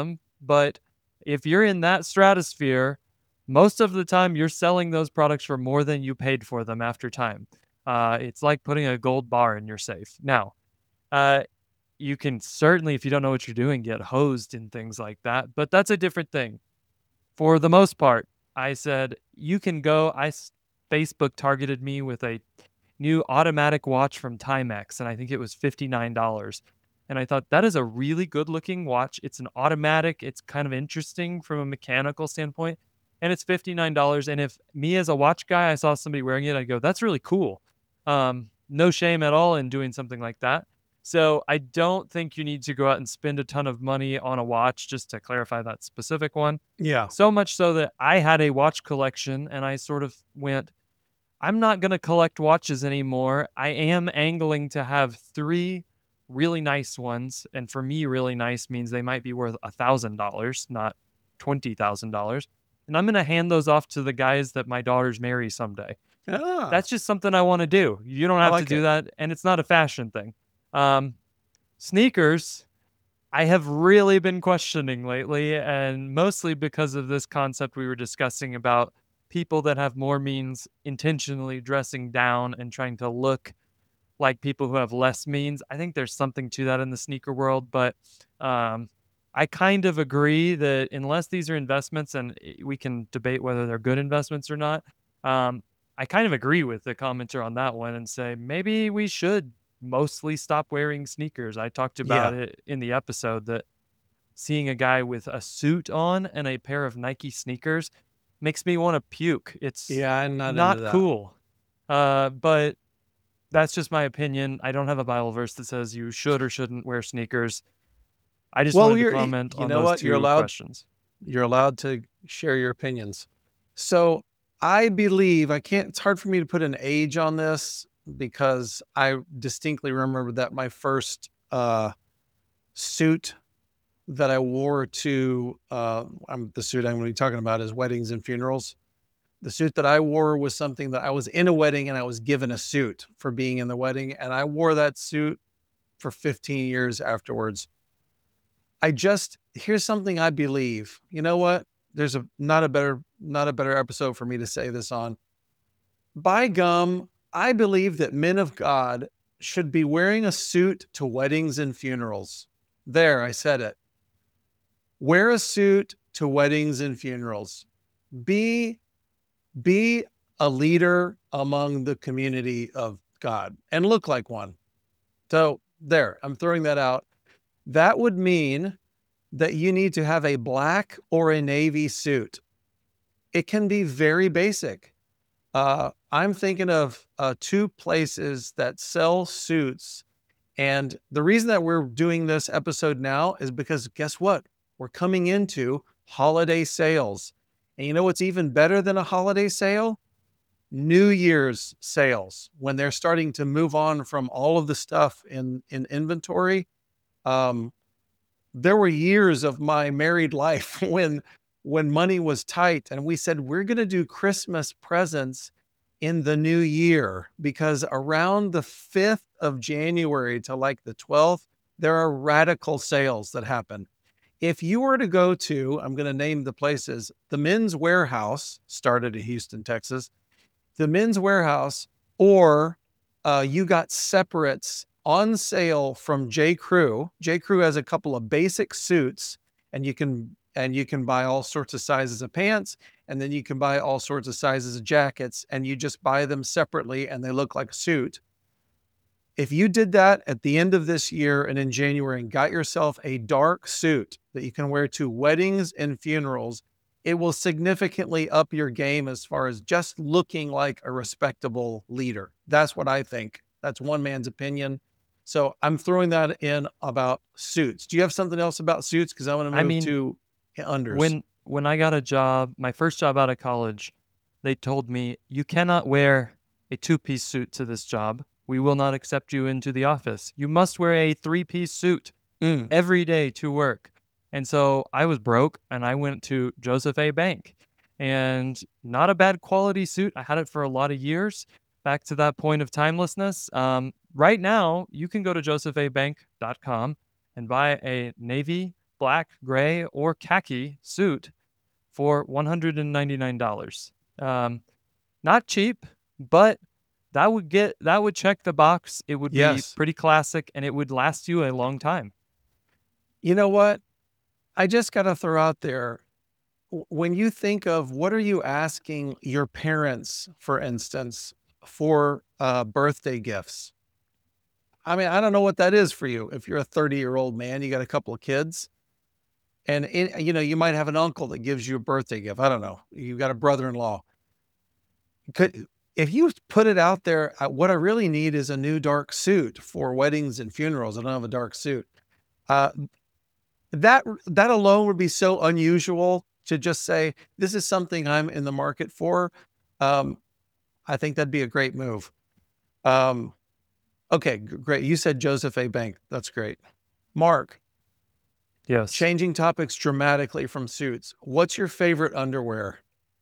But if you're in that stratosphere, most of the time you're selling those products for more than you paid for them after time. Uh, it's like putting a gold bar in your safe. Now, uh, you can certainly, if you don't know what you're doing, get hosed in things like that, but that's a different thing. For the most part, I said, you can go. I Facebook targeted me with a new automatic watch from Timex, and I think it was fifty-nine dollars. And I thought, that is a really good looking watch. It's an automatic. It's kind of interesting from a mechanical standpoint, and it's fifty-nine dollars. And if me as a watch guy, I saw somebody wearing it, I'd go, that's really cool. Um, no shame at all in doing something like that. So I don't think you need to go out and spend a ton of money on a watch, just to clarify that specific one. Yeah. So much so that I had a watch collection, and I sort of went, I'm not going to collect watches anymore. I am angling to have three really nice ones. And for me, really nice means they might be worth one thousand dollars, not twenty thousand dollars. And I'm going to hand those off to the guys that my daughters marry someday. Ah, That's just something I want to do. You don't I have like to do it. that. And it's not a fashion thing. Um, sneakers, I have really been questioning lately, and mostly because of this concept we were discussing about people that have more means intentionally dressing down and trying to look like people who have less means. I think there's something to that in the sneaker world, but um, I kind of agree that unless these are investments, and we can debate whether they're good investments or not, um, I kind of agree with the commenter on that one and say maybe we should mostly stop wearing sneakers. I talked about Yeah. it in the episode that seeing a guy with a suit on and a pair of Nike sneakers makes me want to puke. It's Yeah, I'm not into not that. cool. Uh, but that's just my opinion. I don't have a Bible verse that says you should or shouldn't wear sneakers. I just Well, wanted to you're, comment you on know those what? You're two allowed, questions. you're allowed to share your opinions. So I believe I can't, it's hard for me to put an age on this because I distinctly remember that my first uh, suit that I wore to, uh, I'm, the suit I'm going to be talking about is weddings and funerals. The suit that I wore was something that I was in a wedding and I was given a suit for being in the wedding. And I wore that suit for fifteen years afterwards. I just, here's something I believe. You know what? There's a not a better not a better episode for me to say this on. By gum, I believe that men of God should be wearing a suit to weddings and funerals. There, I said it. Wear a suit to weddings and funerals. Be be a leader among the community of God and look like one. So there, I'm throwing that out. That would mean that you need to have a black or a navy suit. It can be very basic. Uh, I'm thinking of uh, two places that sell suits. And the reason that we're doing this episode now is because guess what? We're coming into holiday sales. And you know what's even better than a holiday sale? New Year's sales, when they're starting to move on from all of the stuff in, in inventory. Um, there were years of my married life when when money was tight and we said we're going to do Christmas presents in the new year because around the fifth of January to like the twelfth, there are radical sales that happen. If you were to go to, I'm going to name the places, the Men's Warehouse, started in Houston, Texas, the Men's Warehouse, or uh, you got separates on sale from J. Crew. J. Crew has a couple of basic suits, and you can and you can buy all sorts of sizes of pants, and then you can buy all sorts of sizes of jackets, and you just buy them separately, and they look like a suit. If you did that at the end of this year and in January and got yourself a dark suit that you can wear to weddings and funerals, it will significantly up your game as far as just looking like a respectable leader. That's what I think. That's one man's opinion. So I'm throwing that in about suits. Do you have something else about suits? Because I want to move I mean, to unders. when when I got a job, my first job out of college, they told me, you cannot wear a two-piece suit to this job. We will not accept you into the office. You must wear a three-piece suit Mm. every day to work. And so I was broke, and I went to Joseph A. Bank. And not a bad quality suit. I had it for a lot of years. Back to that point of timelessness. Um, right now, you can go to joseph a bank dot com and buy a navy black, gray, or khaki suit for one hundred ninety-nine dollars. Um, not cheap, but that would get that would check the box. It would Yes. be pretty classic, and it would last you a long time. You know what? I just got to throw out there, w- when you think of what are you asking your parents, for instance, for uh, birthday gifts? I mean, I don't know what that is for you. If you're a thirty year old man, you got a couple of kids, and it, you know, you might have an uncle that gives you a birthday gift. I don't know. You've got a brother in law. Could if you put it out there, uh, what I really need is a new dark suit for weddings and funerals. I don't have a dark suit. Uh, that that alone would be so unusual to just say this is something I'm in the market for. Um, I think that'd be a great move. Um, okay, g- great. You said Joseph A. Bank. That's great. Mark, Yes. changing topics dramatically from suits. What's your favorite underwear?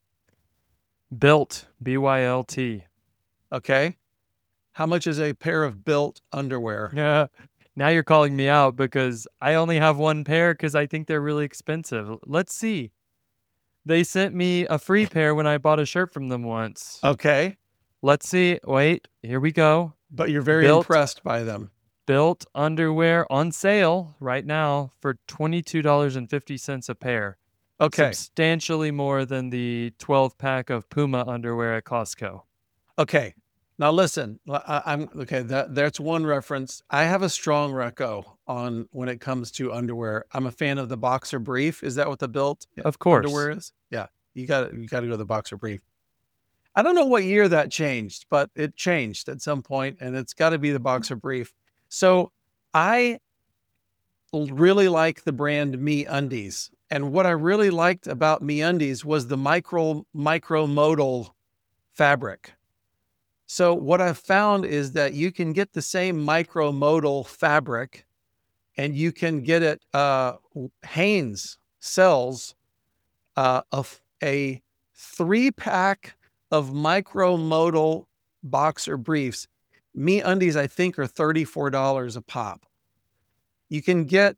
Built, B Y L T. Okay. How much is a pair of built underwear? Yeah. Now you're calling me out because I only have one pair because I think they're really expensive. Let's see. They sent me a free pair when I bought a shirt from them once. Okay. Let's see. Wait, here we go. But you're very Built. impressed by them. Built underwear on sale right now for twenty-two dollars and fifty cents a pair. Okay. Substantially more than the twelve pack of Puma underwear at Costco. Okay. Now listen, I, I'm okay. That that's one reference. I have a strong reco on when it comes to underwear. I'm a fan of the boxer brief. Is that what the built Of course. underwear is? Yeah. You got you got to go to the boxer brief. I don't know what year that changed, but it changed at some point, and it's got to be the boxer brief. So I l- really like the brand Me Undies, and what I really liked about Me Undies was the micro micro modal fabric. So what I've found is that you can get the same micro modal fabric, and you can get it. Uh, Hanes sells uh, a, f- a three pack of micro modal boxer briefs. Me Undies, I think, are thirty-four dollars a pop. You can get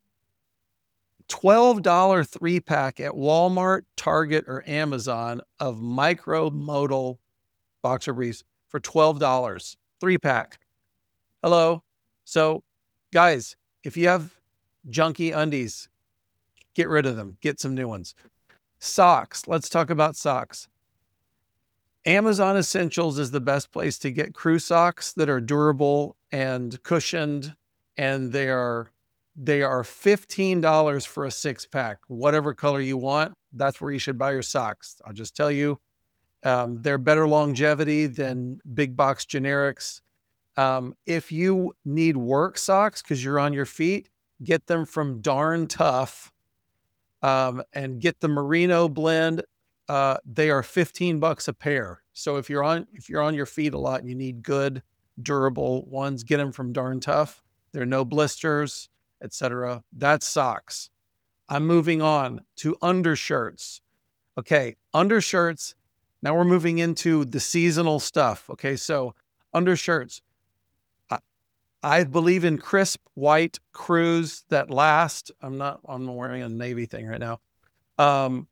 twelve dollars three pack at Walmart, Target, or Amazon of micro modal boxer briefs for twelve dollars three pack. Hello. So, guys, if you have junky undies, get rid of them. Get some new ones. Socks. Let's talk about socks. Amazon Essentials is the best place to get crew socks that are durable and cushioned, and they are they are fifteen dollars for a six pack. Whatever color you want, that's where you should buy your socks. I'll just tell you, um, they're better longevity than big box generics. Um, if you need work socks because you're on your feet, get them from Darn Tough, um, and get the Merino blend. Uh, they are fifteen bucks a pair. So if you're on if you're on your feet a lot and you need good, durable ones, get them from Darn Tough. There are no blisters, et cetera. That's socks. I'm moving on to undershirts. Okay, undershirts. Now we're moving into the seasonal stuff. Okay, so undershirts. I, I believe in crisp white crews that last. I'm not. I'm wearing a navy thing right now. Um,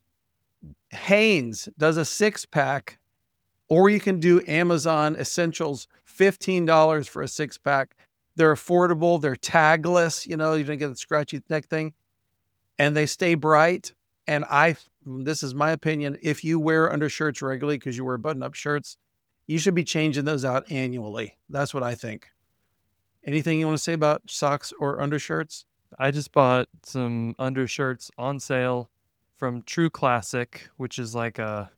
Hanes does a six pack, or you can do Amazon Essentials, fifteen dollars for a six pack. They're affordable. They're tagless. You know, you don't get the scratchy neck thing, and they stay bright. And I, this is my opinion. If you wear undershirts regularly because you wear button-up shirts, you should be changing those out annually. That's what I think. Anything you want to say about socks or undershirts? I just bought some undershirts on sale from True Classic, which is like a,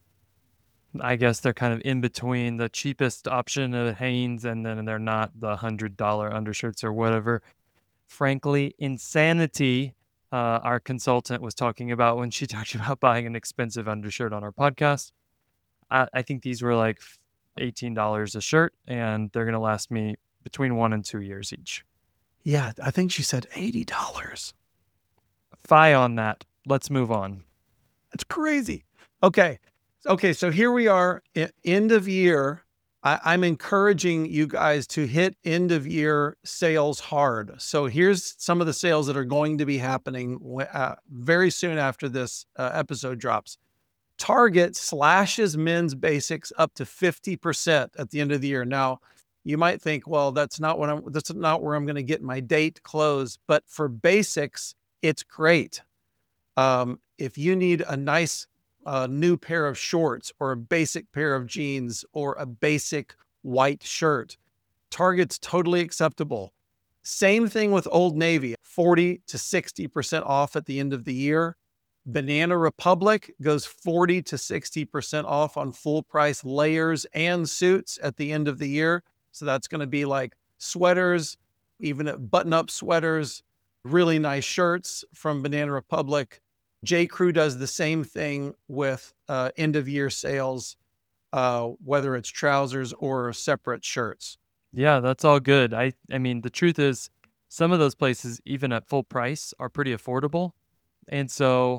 I guess they're kind of in between the cheapest option of Hanes and then they're not the one hundred dollars undershirts or whatever. Frankly, insanity, uh, our consultant was talking about when she talked about buying an expensive undershirt on our podcast. I, I think these were like eighteen dollars a shirt, and they're going to last me between one and two years each. Yeah, I think she said eighty dollars. Fi on that. Let's move on. That's crazy. Okay. Okay. So here we are, e- end of year. I, I'm encouraging you guys to hit end of year sales hard. So here's some of the sales that are going to be happening uh, very soon after this uh, episode drops. Target slashes men's basics up to fifty percent at the end of the year. Now, you might think, well, that's not what I'm, that's not where I'm going to get my date clothes. But for basics, it's great. Um, if you need a nice uh, new pair of shorts or a basic pair of jeans or a basic white shirt, Target's totally acceptable. Same thing with Old Navy, forty to sixty percent off at the end of the year. Banana Republic goes forty to sixty percent off on full price layers and suits at the end of the year. So that's going to be like sweaters, even button up sweaters, really nice shirts from Banana Republic. J. Crew does the same thing with uh, end of year sales, uh, whether it's trousers or separate shirts. Yeah, that's all good. I, I mean, the truth is some of those places, even at full price, are pretty affordable. And so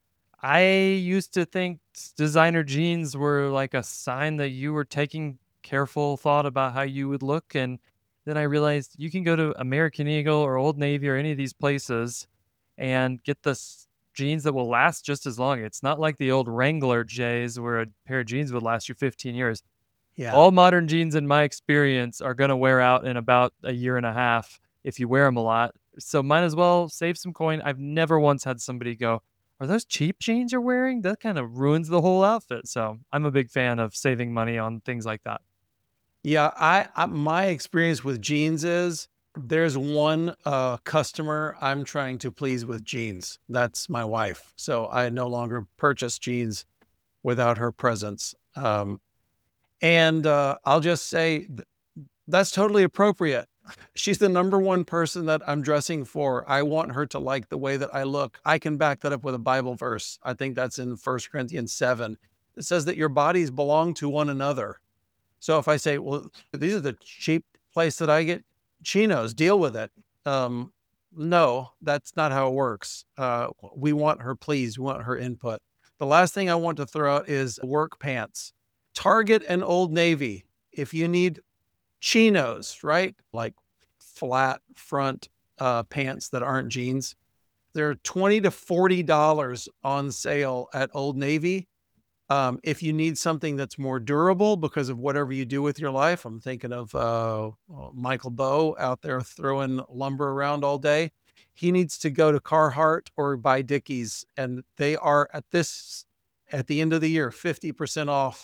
I used to think designer jeans were like a sign that you were taking careful thought about how you would look. And then I realized you can go to American Eagle or Old Navy or any of these places and get the jeans that will last just as long. It's not like the old Wrangler J's where a pair of jeans would last you fifteen years. Yeah. All modern jeans, in my experience, are going to wear out in about a year and a half if you wear them a lot. So might as well save some coin. I've never once had somebody go, are those cheap jeans you're wearing? That kind of ruins the whole outfit. So I'm a big fan of saving money on things like that. Yeah, I, I my experience with jeans is there's one uh, customer I'm trying to please with jeans. That's my wife. So I no longer purchase jeans without her presence. Um, and uh, I'll just say th- that's totally appropriate. She's the number one person that I'm dressing for. I want her to like the way that I look. I can back that up with a Bible verse. I think that's in First Corinthians seven. It says that your bodies belong to one another. So if I say, well, these are the cheap place that I get chinos, deal with it. Um, no, that's not how it works. Uh, we want her pleased. We want her input. The last thing I want to throw out is work pants. Target and Old Navy. If you need chinos, right? Like flat front uh, pants that aren't jeans, they're twenty to forty dollars on sale at Old Navy. Um, if you need something that's more durable because of whatever you do with your life, I'm thinking of uh, Michael Bowe out there throwing lumber around all day. He needs to go to Carhartt or buy Dickies, and they are at this at the end of the year fifty percent off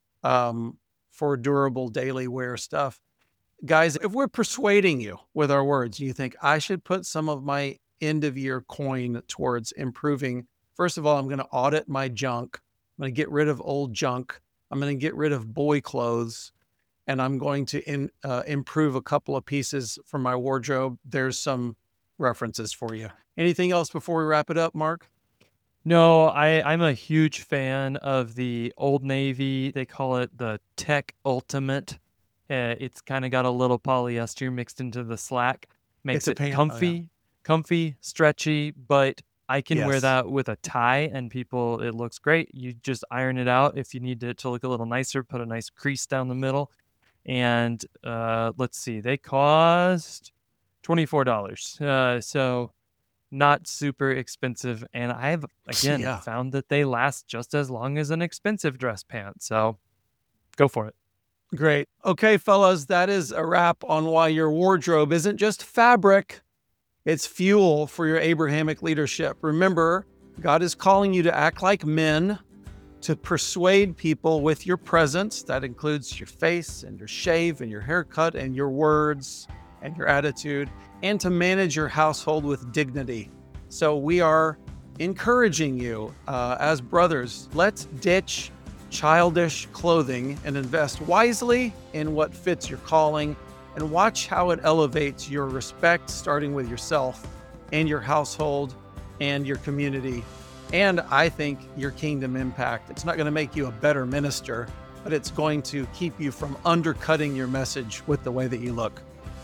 um, for durable daily wear stuff. Guys, if we're persuading you with our words, you think I should put some of my end of year coin towards improving. First of all, I'm going to audit my junk. I'm going to get rid of old junk. I'm going to get rid of boy clothes, and I'm going to in, uh, improve a couple of pieces from my wardrobe. There's some references for you. Anything else before we wrap it up, Mark? No, I, I'm a huge fan of the Old Navy. They call it the Tech Ultimate. Uh, it's kind of got a little polyester mixed into the slack. Makes It's a it pain- oh, comfy, yeah. comfy, stretchy, but I can wear Yes. that with a tie and people, it looks great. You just iron it out. If you need it to look a little nicer, put a nice crease down the middle. And uh, let's see, they cost twenty-four dollars. Uh, so not super expensive. And I've, again, Yeah. found that they last just as long as an expensive dress pant. So go for it. Great. Okay, fellas, that is a wrap on why your wardrobe isn't just fabric. It's fuel for your Abrahamic leadership. Remember, God is calling you to act like men, to persuade people with your presence. That includes your face and your shave and your haircut and your words and your attitude, and to manage your household with dignity. So we are encouraging you uh, as brothers, let's ditch childish clothing and invest wisely in what fits your calling, and watch how it elevates your respect, starting with yourself and your household and your community. And I think your kingdom impact. It's not going to make you a better minister, but it's going to keep you from undercutting your message with the way that you look.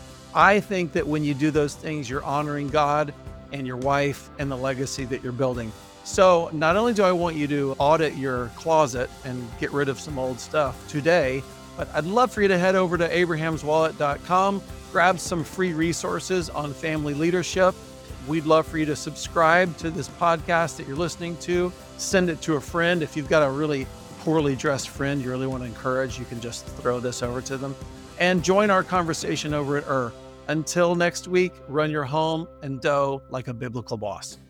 I think that when you do those things, you're honoring God and your wife and the legacy that you're building. So not only do I want you to audit your closet and get rid of some old stuff today, But I'd love for you to head over to abrahams wallet dot com, grab some free resources on family leadership. We'd love for you to subscribe to this podcast that you're listening to. Send it to a friend. If you've got a really poorly dressed friend you really want to encourage, you can just throw this over to them. And join our conversation over at Ur. Until next week, run your home and dough like a biblical boss.